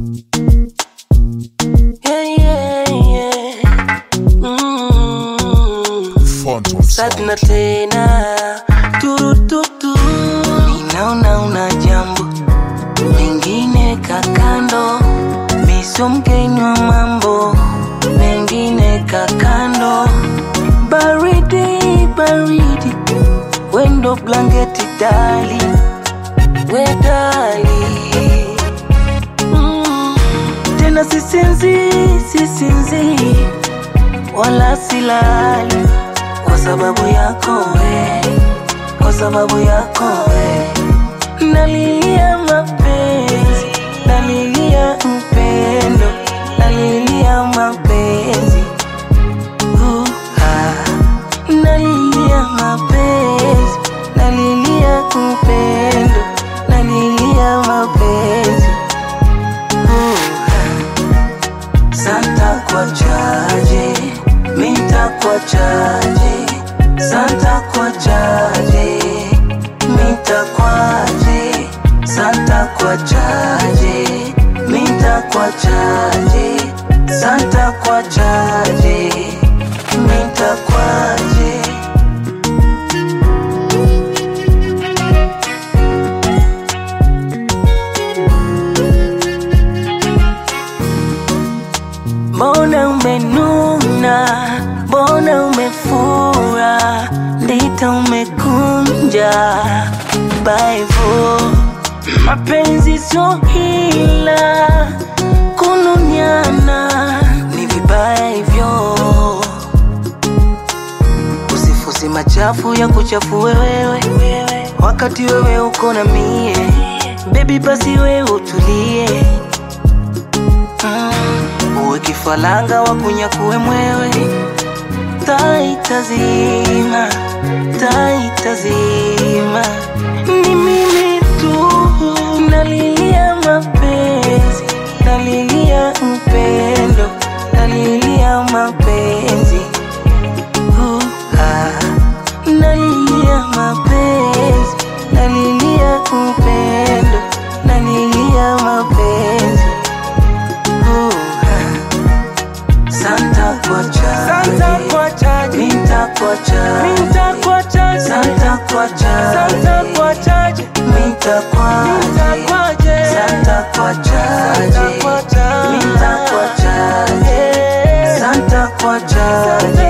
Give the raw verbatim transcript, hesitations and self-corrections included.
Yeah, yeah, yeah. Mm. Satna tena turututu. Ninaona una jambo mengine kakando, miso mgeni wa mambo mengine kakando. Baridi, baridi, wendo blanketi dali, we dali. mm. Tena sisinzi, sisinzi, wala silali, kwa sababu yako we, kwa sababu yako we. Nalilia mapenzi, nalilia upendo, nalilia mapenzi. uh, ah. Nalilia mapenzi, nalilia upendo, nalilia mapenzi. uh, ah. Santa kwa chaje, minta kwa chaje, Santa kwa chaje, minta kwaje, Santa kwa chaje, minta kwa chaje, Santa kwa chaje, minta kwaje. Mbona umenuna, mbona umefura, ndita umekunja baivo. Mapenzi sio hila, kununiana ni vibaya hivyo. Usifusi machafu ya kuchafue wewe, wakati wewe uko na mie. Baby basi wewe utulie, mm. Uwe kifalanga wa kunyakue mwewe. Taitazima, taitazima, ni mimi tu. Nalilia mapenzi, nalilia upendo, nalilia mapenzi. uh, ah. Nalilia mapenzi, nalilia upendo, nalilia mapenzi. uh, ah. Santa kwa chaje, minta kwa chaje, minta kwa chaje, Santa kwa chaje, Santa kwa chaje, minta kwaje, Santa kwa chaje, minta kwa chaje, Santa kwa chaje.